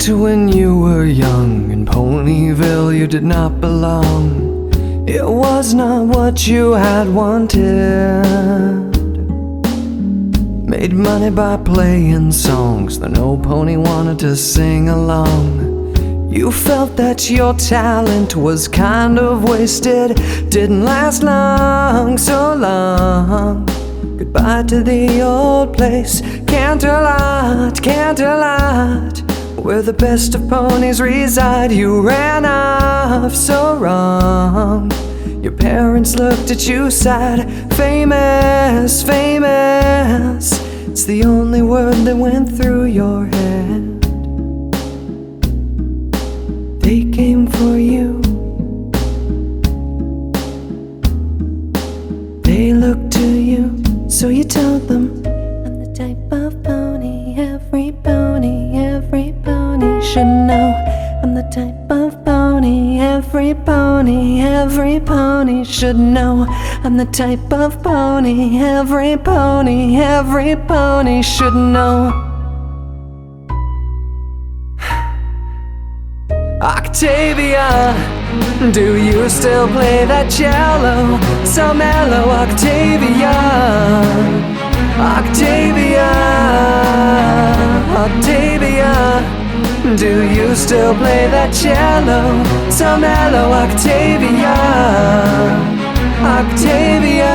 Back to when you were young, in Ponyville you did not belong. It was not what you had wanted. Made money by playing songs that no pony wanted to sing along. You felt that your talent was kind of wasted, didn't last long, so long. Goodbye to the old place, Canterlot, Canterlot, where the best of ponies reside. You ran off so wrong. Your parents looked at you sad. Famous, famous, it's the only word that went through your head. They came for you. They looked to you, so you told them, I'm the type of pony every pony should know. I'm the type of pony every pony should know. I'm the type of pony every pony should know. Octavia, do you still play that cello so mellow? Octavia, Octavia, Octavia, do you still play that cello so mellow? Octavia, Octavia.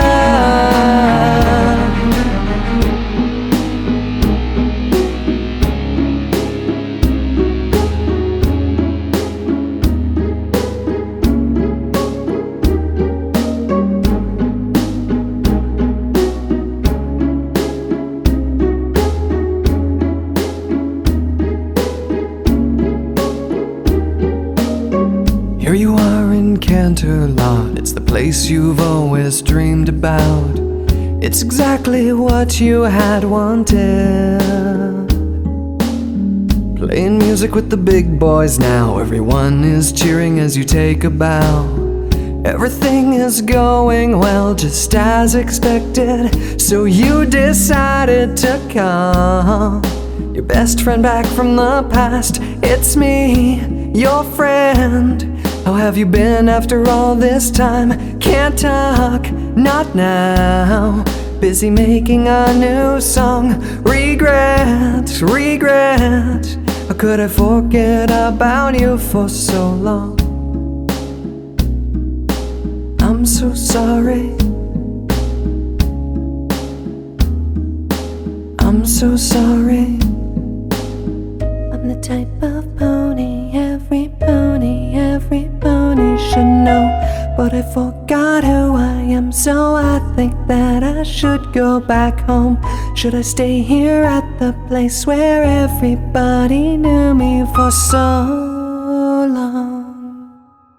Here you are in Canterlot, it's the place you've always dreamed about. It's exactly what you had wanted. Playing music with the big boys now, everyone is cheering as you take a bow. Everything is going well, just as expected, so you decided to call your best friend back from the past. It's me, your friend. How have you been after all this time? Can't talk, not now. Busy making a new song. Regret, regret. How could I forget about you for so long? I'm so sorry. I'm so sorry. I'm the type of pony every pony should know. But I forgot who I am, so I think that I should go back home. Should I stay here at the place where everybody knew me for so long?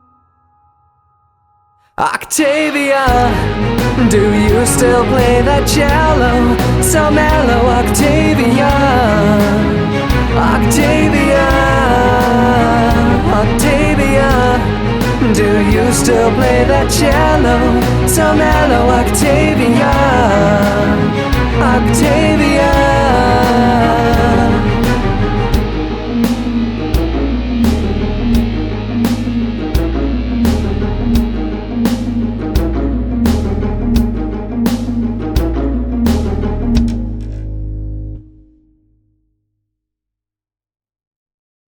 Octavia, do you still play that cello so mellow? Octavia, Octavia, Octavia, do you still play that cello so mellow? Octavia, Octavia.